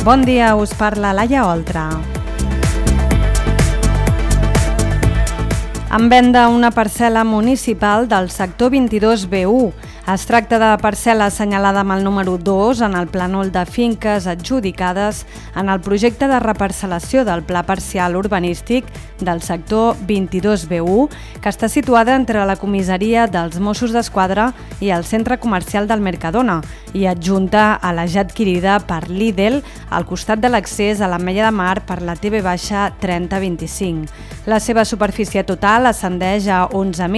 Bon dia, us parla Laia Oltra. En venda una parcel·la municipal del sector 22B1. Es tracta de la parcel·la assenyalada amb el número 2 en el plànol de finques adjudicades en el projecte de reparcel·lació del Pla Parcial Urbanístic del sector 22B1, que està situada entre la comissaria dels Mossos d'Esquadra i el centre comercial del Mercadona i adjunta a la ja adquirida per Lidl al costat de l'accés a l'Ametlla de Mar per la TV-3025. La seva superfície total ascendeix a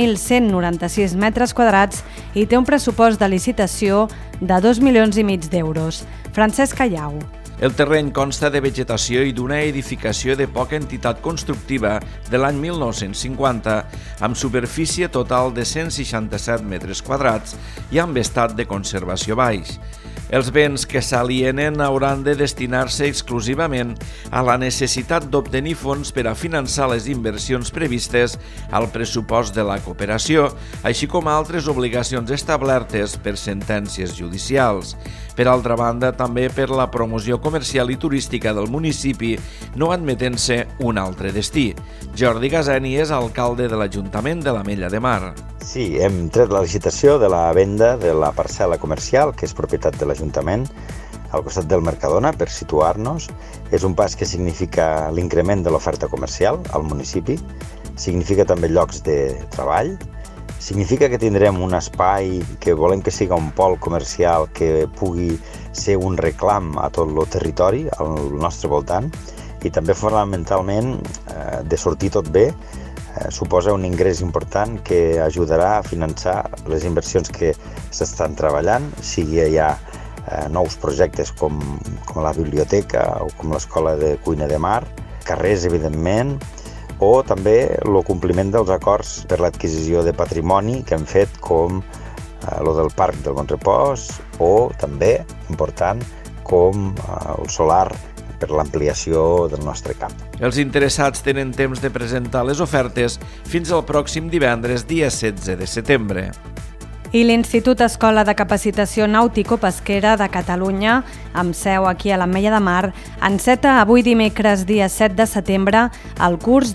11.196 metres quadrats i té un pressupost de licitació de 2,5 milions d'euros. Francesc Callau. El terreny consta de vegetació i d'una edificació de poca entitat constructiva de l'any 1950, amb superfície total de 167 metres quadrats i amb estat de conservació baix. Els béns que s'alienen hauran de destinar-se exclusivament a la necessitat d'obtenir fons per a finançar les inversions previstes al pressupost de la cooperació, així com altres obligacions establertes per sentències judicials. Per altra banda, també per la promoció comercial i turística del municipi, no admetent-se un altre destí. Jordi Gaseni és alcalde de l'Ajuntament de l'Ametlla de Mar. Sí, hem tret la licitació de la venda de la parcel·la comercial, que és propietat de l'Ajuntament, al costat del Mercadona, per situar-nos. És un pas que significa l'increment de l'oferta comercial al municipi, significa també llocs de treball, significa que tindrem un espai que volem que sigui un pol comercial que pugui ser un reclam a tot el territori al nostre voltant i també fonamentalment, de sortir tot bé, suposa un ingrés important que ajudarà a finançar les inversions que s'estan treballant, sigui ja nous projectes com la biblioteca o com l'escola de cuina de mar, carrers, evidentment, o també el compliment dels acords per l'adquisició de patrimoni que hem fet com el del Parc del Bon Repòs o també, important, com el solar per l'ampliació del nostre camp. Els interessats tenen temps de presentar les ofertes fins al pròxim divendres, dia 16 de setembre. I l'Institut Escola de Capacitació Nàutico-Pesquera de Catalunya, amb seu aquí a l'Ametlla de Mar, enceta avui dimecres, dia 7 de setembre, el curs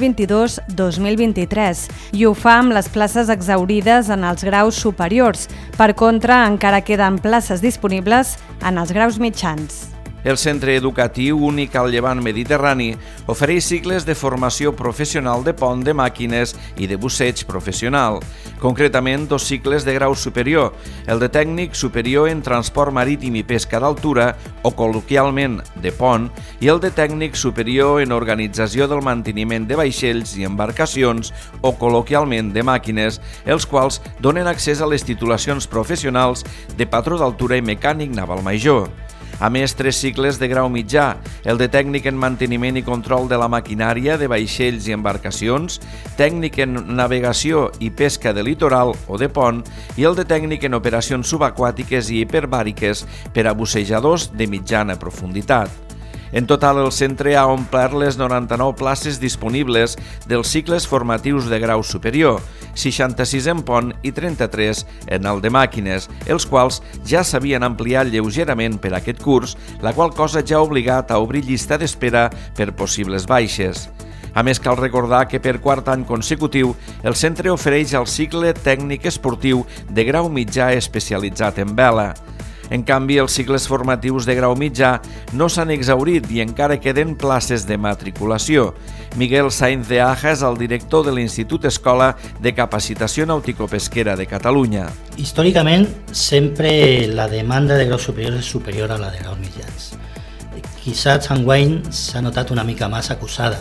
2022-2023 i ho fa amb les places exhaurides en els graus superiors. Per contra, encara queden places disponibles en els graus mitjans. El centre educatiu únic al Llevant Mediterrani ofereix cicles de formació professional de pont de màquines i de busseig professional. Concretament, 2 cicles de grau superior, el de tècnic superior en transport marítim i pesca d'altura, o col·loquialment de pont, i el de tècnic superior en organització del manteniment de vaixells i embarcacions, o col·loquialment de màquines, els quals donen accés a les titulacions professionals de patró d'altura i mecànic naval major. A més, 3 cicles de grau mitjà, el de tècnic en manteniment i control de la maquinària de vaixells i embarcacions, tècnic en navegació i pesca de litoral o de pont i el de tècnic en operacions subaquàtiques i hiperbàriques per a bussejadors de mitjana profunditat. En total, el centre ha omplert les 99 places disponibles dels cicles formatius de grau superior, 66 en pont i 33 en el de màquines, els quals ja s'havien ampliat lleugerament per aquest curs, la qual cosa ja ha obligat a obrir llista d'espera per possibles baixes. A més, cal recordar que per 4 any consecutiu el centre ofereix el cicle tècnic esportiu de grau mitjà especialitzat en vela. En canvi, els cicles formatius de grau mitjà no s'han exhaurit i encara queden places de matriculació. Miguel Sainz de Aja és el director de l'Institut Escola de Capacitació Nàutico-Pesquera de Catalunya. Històricament, sempre la demanda de grau superior és superior a la de graus mitjans. Quizás enguany s'ha notat una mica més acusada.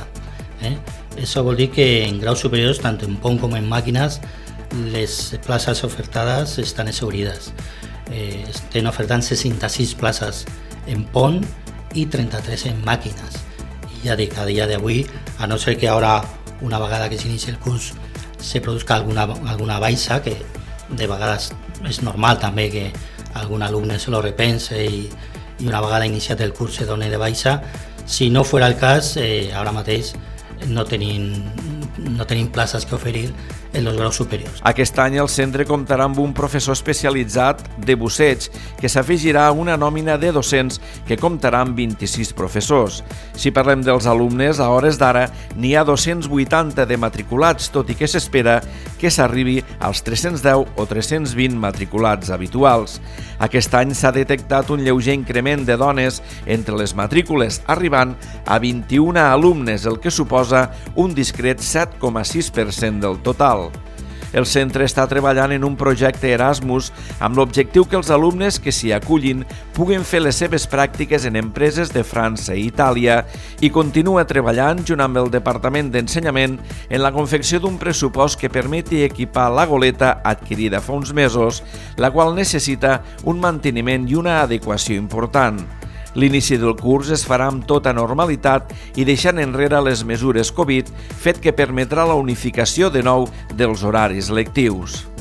Això vol dir que en graus superiors, tant en pont com en màquines, les places ofertades estan exhaurides. Estem ofertant 66 places en pont i 33 en màquines. I ja dic, a dia d'avui, a no ser que ara, una vegada que s'inici el curs, se produzca alguna baixa, que de vegades és normal també que algun alumne se lo repense i una vegada iniciat el curs se doni de baixa. Si no fos el cas, ara mateix no tenim places que oferir en los graus superiors. Aquest any el centre comptarà amb un professor especialitzat de busseig que s'afegirà a una nòmina de docents que comptarà amb 26 professors. Si parlem dels alumnes, a hores d'ara n'hi ha 280 de matriculats, tot i que s'espera que s'arribi als 310 o 320 matriculats habituals. Aquest any s'ha detectat un lleuger increment de dones entre les matrícules, arribant a 21 alumnes, el que suposa un discret 7,6% del total. El centre està treballant en un projecte Erasmus amb l'objectiu que els alumnes que s'hi acullin puguin fer les seves pràctiques en empreses de França i Itàlia i continua treballant junt amb el Departament d'Ensenyament en la confecció d'un pressupost que permeti equipar la goleta adquirida fa uns mesos, la qual necessita un manteniment i una adequació important. L'inici del curs es farà amb tota normalitat i deixant enrere les mesures Covid, fet que permetrà la unificació de nou dels horaris lectius.